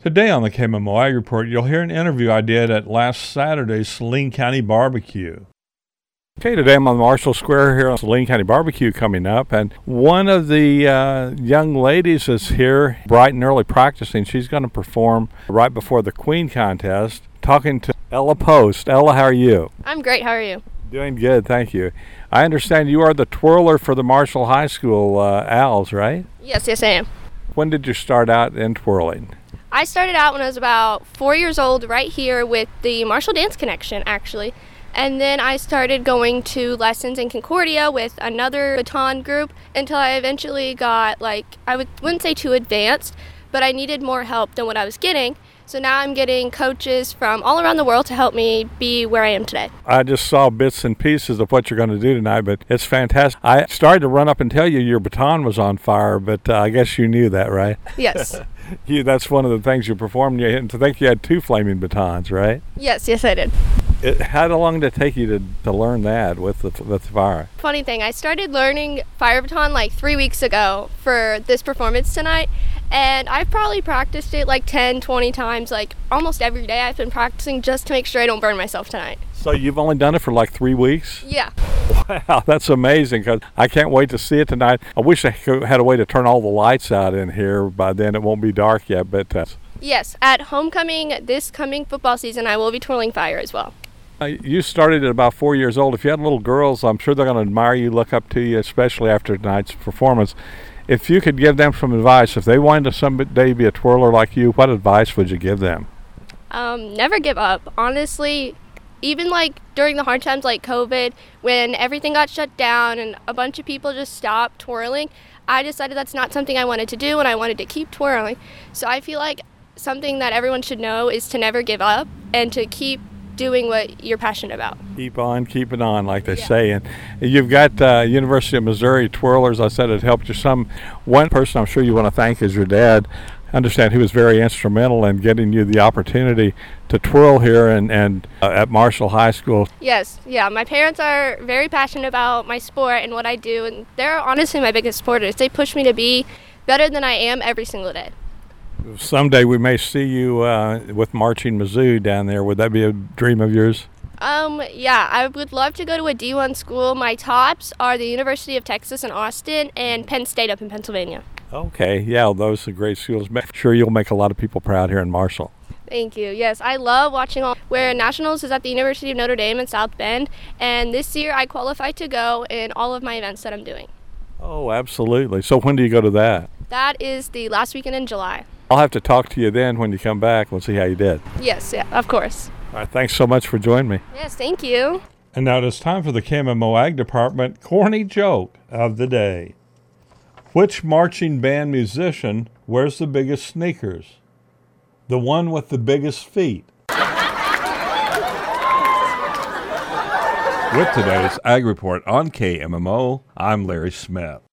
Today on the KMMO Ag Report, you'll hear an interview I did at last Saturday's Saline County Barbecue. Okay, today I'm on Marshall Square here on Saline County Barbecue coming up, and one of the young ladies is here bright and early practicing. She's going to perform right before the Queen contest, talking to Ella Post. Ella, how are you? I'm great. How are you? Doing good, thank you. I understand you are the twirler for the Marshall High School Owls, right? Yes, I am. When did you start out in twirling? I started out when I was about 4 years old right here with the Marshall Dance Connection, actually. And then I started going to lessons in Concordia with another baton group until I eventually got, wouldn't say too advanced, but I needed more help than what I was getting. So now I'm getting coaches from all around the world to help me be where I am today. I just saw bits and pieces of what you're going to do tonight, but it's fantastic. I started to run up and tell you your baton was on fire, but I guess you knew that, right? Yes. That's one of the things you performed. And to think you had two flaming batons, right? Yes, I did. How long did it take you to learn that with the fire? Funny thing, I started learning fire baton 3 weeks ago for this performance tonight, and I've probably practiced it 10, 20 times, almost every day. I've been practicing just to make sure I don't burn myself tonight. So you've only done it for 3 weeks? Yeah. Wow, that's amazing, because I can't wait to see it tonight. I wish I had a way to turn all the lights out in here. By then it won't be dark yet, but... Yes, at homecoming this coming football season, I will be twirling fire as well. You started at about 4 years old. If you had little girls, I'm sure they're going to admire you, look up to you, especially after tonight's performance. If you could give them some advice, if they wanted to someday be a twirler like you, what advice would you give them? Never give up. Honestly, even during the hard times like COVID, when everything got shut down and a bunch of people just stopped twirling, I decided that's not something I wanted to do, and I wanted to keep twirling. So I feel like something that everyone should know is to never give up and to keep doing what you're passionate about. Keep on keeping on, like they say. And you've got University of Missouri twirlers. I said it helped you some. One person I'm sure you want to thank is your dad. I understand he was very instrumental in getting you the opportunity to twirl here and at Marshall High School. Yes, my parents are very passionate about my sport and what I do, and they're honestly my biggest supporters. They push me to be better than I am every single day. Someday we may see you with Marching Mizzou down there. Would that be a dream of yours? Yeah, I would love to go to a D1 school. My tops are the University of Texas in Austin and Penn State up in Pennsylvania. Okay, yeah, those are great schools. I'm sure you'll make a lot of people proud here in Marshall. Thank you. Yes, I love watching where Nationals is at the University of Notre Dame in South Bend, and this year I qualified to go in all of my events that I'm doing. Oh, absolutely. So when do you go to that? That is the last weekend in July. I'll have to talk to you then when you come back. We'll see how you did. Yes, of course. All right, thanks so much for joining me. Yes, thank you. And now it's time for the KMMO Ag Department corny joke of the day. Which marching band musician wears the biggest sneakers? The one with the biggest feet. With today's Ag Report on KMMO, I'm Larry Smith.